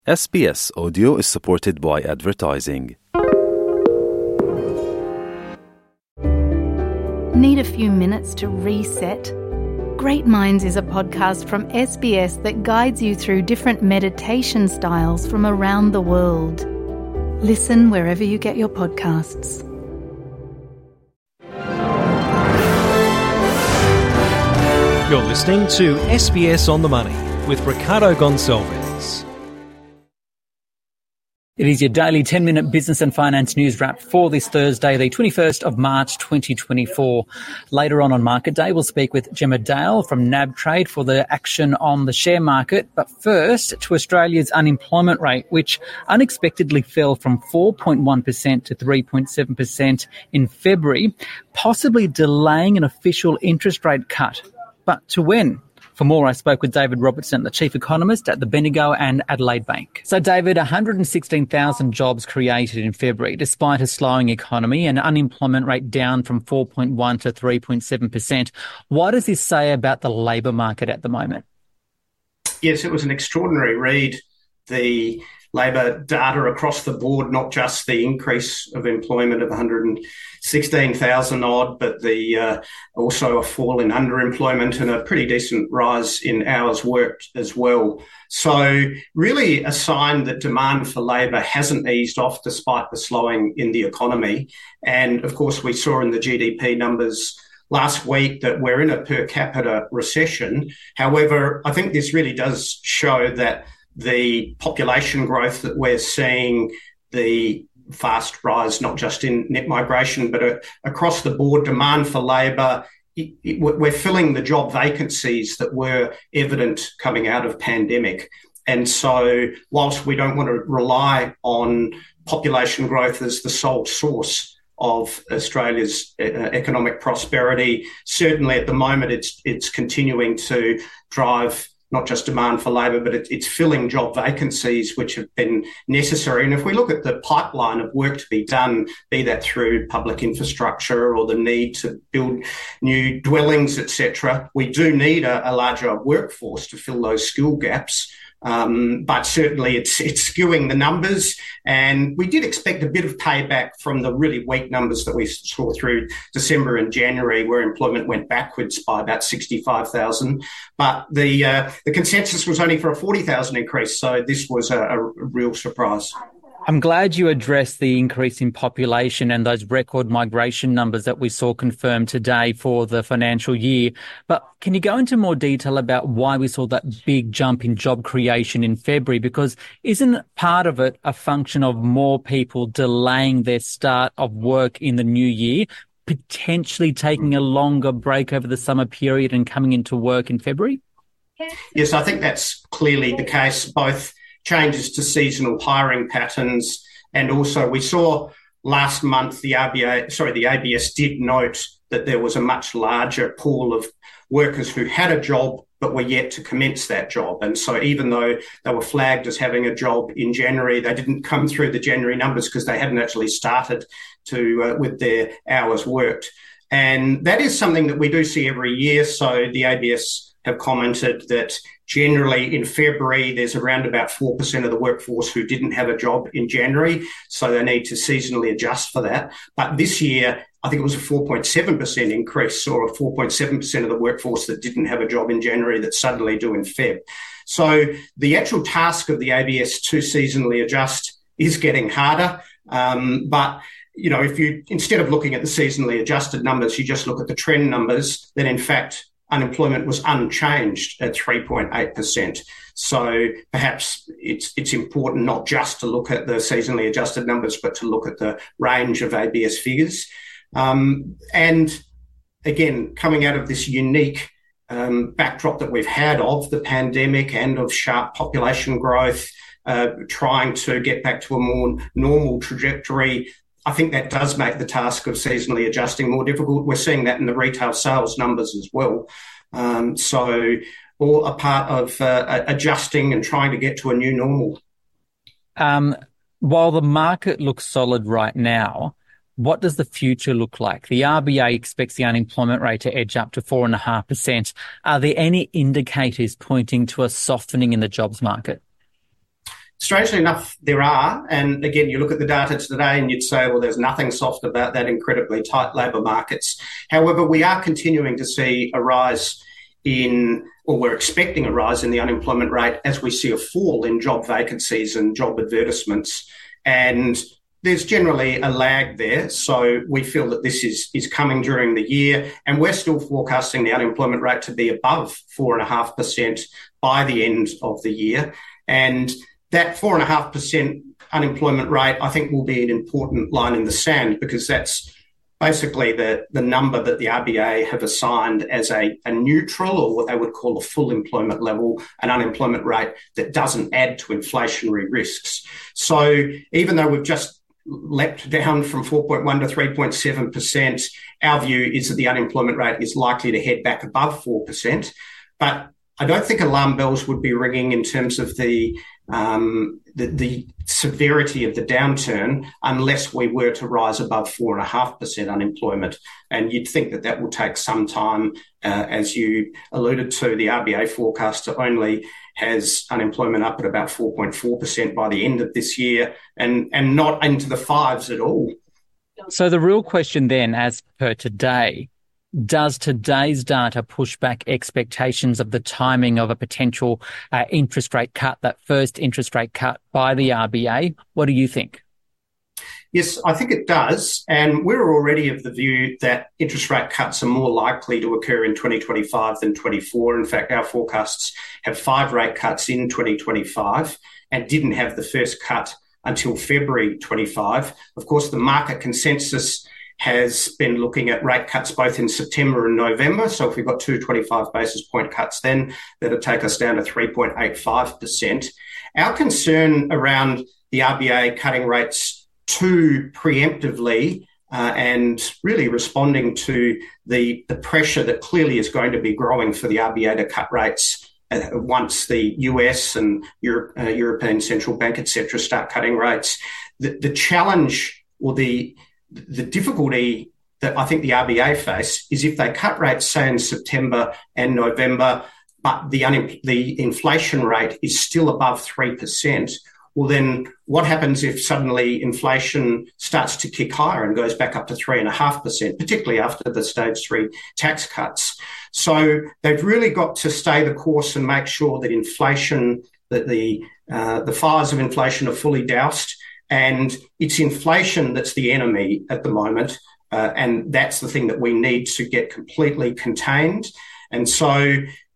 SBS Audio is supported by advertising. Need a few minutes to reset? Great Minds is a podcast from SBS that guides you through different meditation styles from around the world. Listen wherever you get your podcasts. You're listening to SBS On The Money with Ricardo Gonçalves. It is your daily 10-minute business and finance news wrap for this Thursday, the 21st of March 2024. Later on Market Day, we'll speak with Gemma Dale from NAB Trade for the action on the share market. But first, to Australia's unemployment rate, which unexpectedly fell from 4.1% to 3.7% in February, possibly delaying an official interest rate cut. But to when? For more, I spoke with David Robertson, the chief economist at the Bendigo and Adelaide Bank. So, David, 116,000 jobs created in February, despite a slowing economy and unemployment rate down from 4.1 to 3.7%. What does this say about the labour market at the moment? Yes, it was an extraordinary read, the labour data across the board, not just the increase of employment of 116,000 odd, but the also a fall in underemployment and a pretty decent rise in hours worked as well. So really a sign that demand for labour hasn't eased off despite the slowing in the economy. And of course, we saw in the GDP numbers last week that we're in a per capita recession. However, I think this really does show that the population growth that we're seeing, the fast rise, not just in net migration, but across the board demand for labour, we're filling the job vacancies that were evident coming out of pandemic. And so whilst we don't want to rely on population growth as the sole source of Australia's economic prosperity, certainly at the moment it's continuing to drive not just demand for labour, but it's filling job vacancies which have been necessary. And if we look at the pipeline of work to be done, be that through public infrastructure or the need to build new dwellings, etc., we do need a larger workforce to fill those skill gaps. But certainly it's skewing the numbers, and we did expect a bit of payback from the really weak numbers that we saw through December and January, where employment went backwards by about 65,000. But the consensus was only for a 40,000 increase, so this was a real surprise. I'm glad you addressed the increase in population and those record migration numbers that we saw confirmed today for the financial year. But can you go into more detail about why we saw that big jump in job creation in February? Because isn't part of it a function of more people delaying their start of work in the new year, potentially taking a longer break over the summer period and coming into work in February? Yes, I think that's clearly the case, both changes to seasonal hiring patterns, and also we saw last month the ABS did note that there was a much larger pool of workers who had a job but were yet to commence that job. And so even though they were flagged as having a job in January, they didn't come through the January numbers because they hadn't actually started to with their hours worked. And that is something that we do see every year. So the ABS have commented that generally in February, there's around about 4% of the workforce who didn't have a job in January, so they need to seasonally adjust for that. But this year, I think it was a 4.7% increase, or a 4.7% of the workforce that didn't have a job in January that suddenly do in Feb. So the actual task of the ABS to seasonally adjust is getting harder. But you know, if you, instead of looking at the seasonally adjusted numbers, you just look at the trend numbers, then in fact, unemployment was unchanged at 3.8%. So perhaps it's important not just to look at the seasonally adjusted numbers, but to look at the range of ABS figures. And again, coming out of this unique backdrop that we've had of the pandemic and of sharp population growth, trying to get back to a more normal trajectory, I think that does make the task of seasonally adjusting more difficult. We're seeing that in the retail sales numbers as well. So all a part of adjusting and trying to get to a new normal. While the market looks solid right now, what does the future look like? The RBA expects the unemployment rate to edge up to 4.5%. Are there any indicators pointing to a softening in the jobs market? strangely enough, there are. And again, you look at the data today and you'd say, well, there's nothing soft about that incredibly tight labour markets. However, we are continuing to see a rise we're expecting a rise in the unemployment rate as we see a fall in job vacancies and job advertisements. And there's generally a lag there. So we feel that this is coming during the year, and we're still forecasting the unemployment rate to be above 4.5% by the end of the year. And that 4.5% unemployment rate, I think, will be an important line in the sand, because that's basically the number that the RBA have assigned as a neutral, or what they would call a full employment level, an unemployment rate that doesn't add to inflationary risks. So even though we've just leapt down from 4.1 to 3.7%, our view is that the unemployment rate is likely to head back above 4%. But I don't think alarm bells would be ringing in terms of the severity of the downturn unless we were to rise above 4.5% unemployment. And you'd think that will take some time. As you alluded to, the RBA forecaster only has unemployment up at about 4.4% by the end of this year, and not into the fives at all. So the real question then, as per today, does today's data push back expectations of the timing of a potential interest rate cut, that first interest rate cut by the RBA? What do you think? Yes, I think it does. And we're already of the view that interest rate cuts are more likely to occur in 2025 than 24. In fact, our forecasts have 5 rate cuts in 2025 and didn't have the first cut until February 25. Of course, the market consensus has been looking at rate cuts both in September and November. So if we've got 2 25 basis point cuts, then that'll take us down to 3.85%. Our concern around the RBA cutting rates too preemptively and really responding to the pressure that clearly is going to be growing for the RBA to cut rates once the US and European Central Bank, etc., start cutting rates. The challenge, or the difficulty that I think the RBA face, is if they cut rates, say, in September and November, but the inflation rate is still above 3%, well, then what happens if suddenly inflation starts to kick higher and goes back up to 3.5%, particularly after the stage 3 tax cuts? So they've really got to stay the course and make sure that the fires of inflation are fully doused. And it's inflation that's the enemy at the moment. And that's the thing that we need to get completely contained. And so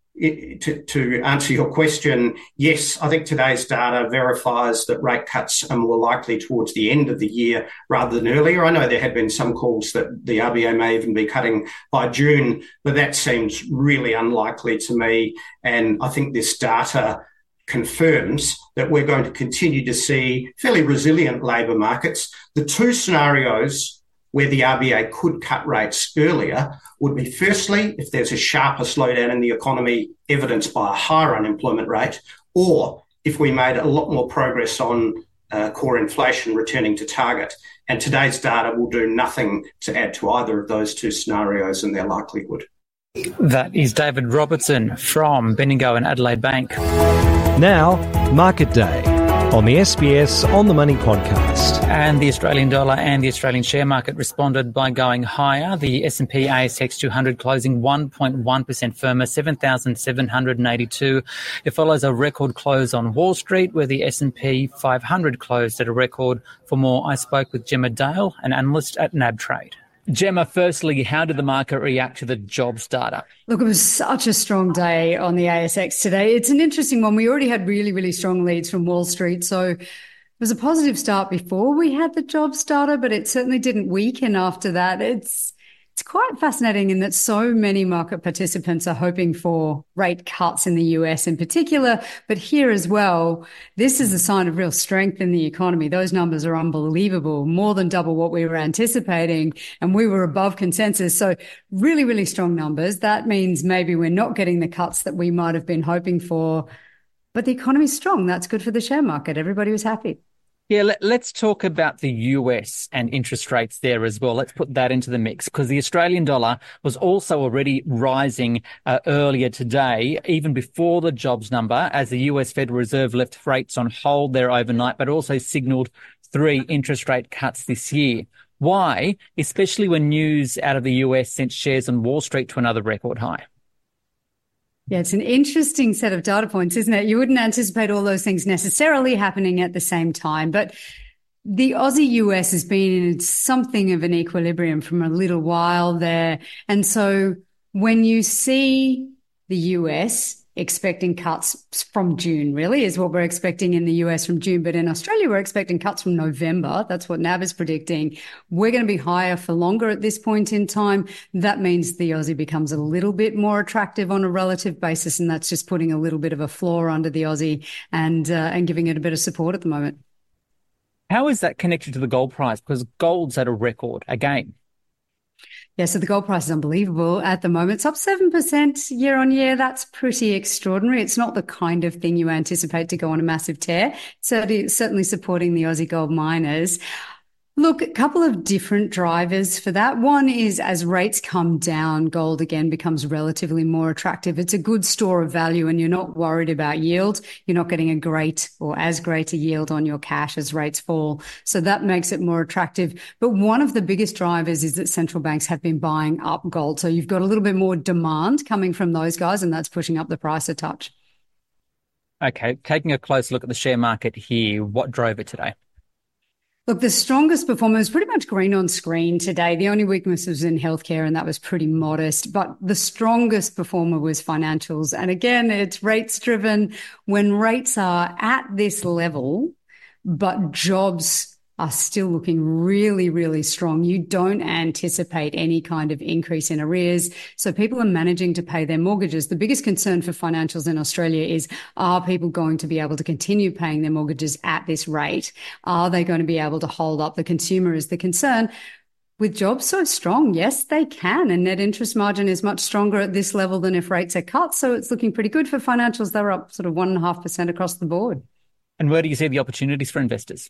to answer your question, yes, I think today's data verifies that rate cuts are more likely towards the end of the year rather than earlier. I know there had been some calls that the RBA may even be cutting by June, but that seems really unlikely to me. And I think this data confirms that we're going to continue to see fairly resilient labour markets. The 2 scenarios where the RBA could cut rates earlier would be, firstly, if there's a sharper slowdown in the economy evidenced by a higher unemployment rate, or if we made a lot more progress on core inflation returning to target. And today's data will do nothing to add to either of those 2 scenarios and their likelihood. That is David Robertson from Bendigo and Adelaide Bank. Now, Market Day on the SBS On the Money podcast. And the Australian dollar and the Australian share market responded by going higher. The S&P ASX 200 closing 1.1% firmer, 7,782. It follows a record close on Wall Street, where the S&P 500 closed at a record. For more, I spoke with Gemma Dale, an analyst at NAB Trade. Gemma, firstly, how did the market react to the jobs data? Look, it was such a strong day on the ASX today. It's an interesting one. We already had really, really strong leads from Wall Street. So it was a positive start before we had the jobs data, but it certainly didn't weaken after that. It's quite fascinating in that so many market participants are hoping for rate cuts in the US in particular, but here as well. This is a sign of real strength in the economy. Those numbers are unbelievable, more than double what we were anticipating, and we were above consensus. So really, really strong numbers. That means maybe we're not getting the cuts that we might have been hoping for, but the economy's strong. That's good for the share market. Everybody was happy. Yeah, let's talk about the US and interest rates there as well. Let's put that into the mix because the Australian dollar was also already rising earlier today, even before the jobs number, as the US Federal Reserve left rates on hold there overnight, but also signalled 3 interest rate cuts this year. Why? Especially when news out of the US sent shares on Wall Street to another record high. Yeah, it's an interesting set of data points, isn't it? You wouldn't anticipate all those things necessarily happening at the same time, but the Aussie US has been in something of an equilibrium from a little while there. And so when you see the US expecting cuts from June, really, is what we're expecting in the US from June. But in Australia, we're expecting cuts from November. That's what NAB is predicting. We're going to be higher for longer at this point in time. That means the Aussie becomes a little bit more attractive on a relative basis, and that's just putting a little bit of a floor under the Aussie and giving it a bit of support at the moment. How is that connected to the gold price? Because gold's at a record again. Yeah, so the gold price is unbelievable at the moment. It's up 7% year on year. That's pretty extraordinary. It's not the kind of thing you anticipate to go on a massive tear. So it's certainly supporting the Aussie gold miners. Look, a couple of different drivers for that. One is as rates come down, gold again becomes relatively more attractive. It's a good store of value and you're not worried about yield. You're not getting a great or as great a yield on your cash as rates fall. So that makes it more attractive. But one of the biggest drivers is that central banks have been buying up gold. So you've got a little bit more demand coming from those guys, and that's pushing up the price a touch. Okay, taking a close look at the share market here, what drove it today? Look, the strongest performer was pretty much green on screen today. The only weakness was in healthcare, and that was pretty modest. But the strongest performer was financials. And again, it's rates driven. When rates are at this level, but jobs are still looking really, really strong, you don't anticipate any kind of increase in arrears. So people are managing to pay their mortgages. The biggest concern for financials in Australia is, are people going to be able to continue paying their mortgages at this rate? Are they going to be able to hold up? The consumer is the concern. With jobs so strong, yes, they can. And net interest margin is much stronger at this level than if rates are cut. So it's looking pretty good for financials. They're up sort of 1.5% across the board. And where do you see the opportunities for investors?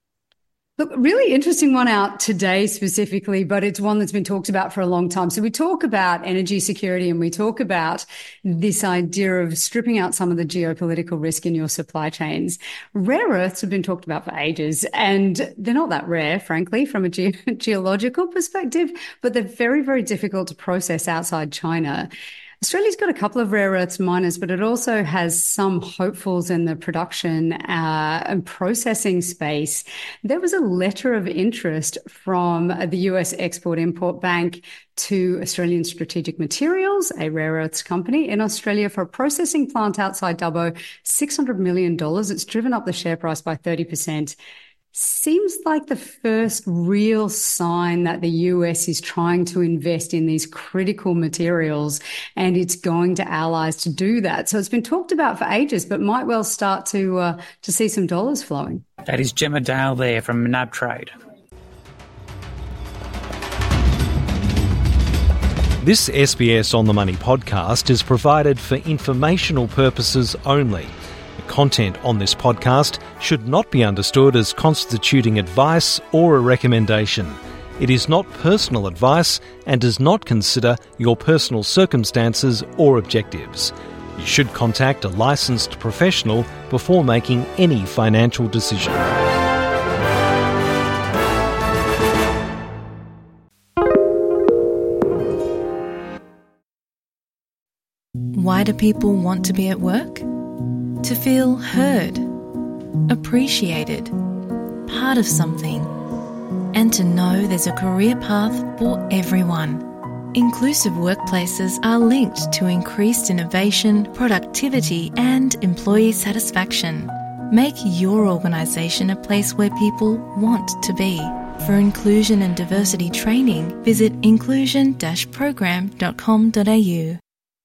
Look, really interesting one out today specifically, but it's one that's been talked about for a long time. So we talk about energy security and we talk about this idea of stripping out some of the geopolitical risk in your supply chains. Rare earths have been talked about for ages, and they're not that rare, frankly, from a geological perspective, but they're very, very difficult to process outside China. Australia's got a couple of rare earths miners, but it also has some hopefuls in the production and processing space. There was a letter of interest from the US Export-Import Bank to Australian Strategic Materials, a rare earths company in Australia, for a processing plant outside Dubbo, $600 million. It's driven up the share price by 30%. Seems like the first real sign that the US is trying to invest in these critical materials, and it's going to allies to do that. So it's been talked about for ages, but might well start to see some dollars flowing. That is Gemma Dale there from NAB Trade. This SBS On The Money podcast is provided for informational purposes only. Content on this podcast should not be understood as constituting advice or a recommendation. It is not personal advice and does not consider your personal circumstances or objectives. You should contact a licensed professional before making any financial decision. Why do people want to be at work? To feel heard, appreciated, part of something, and to know there's a career path for everyone. Inclusive workplaces are linked to increased innovation, productivity, and employee satisfaction. Make your organisation a place where people want to be. For inclusion and diversity training, visit inclusion-program.com.au.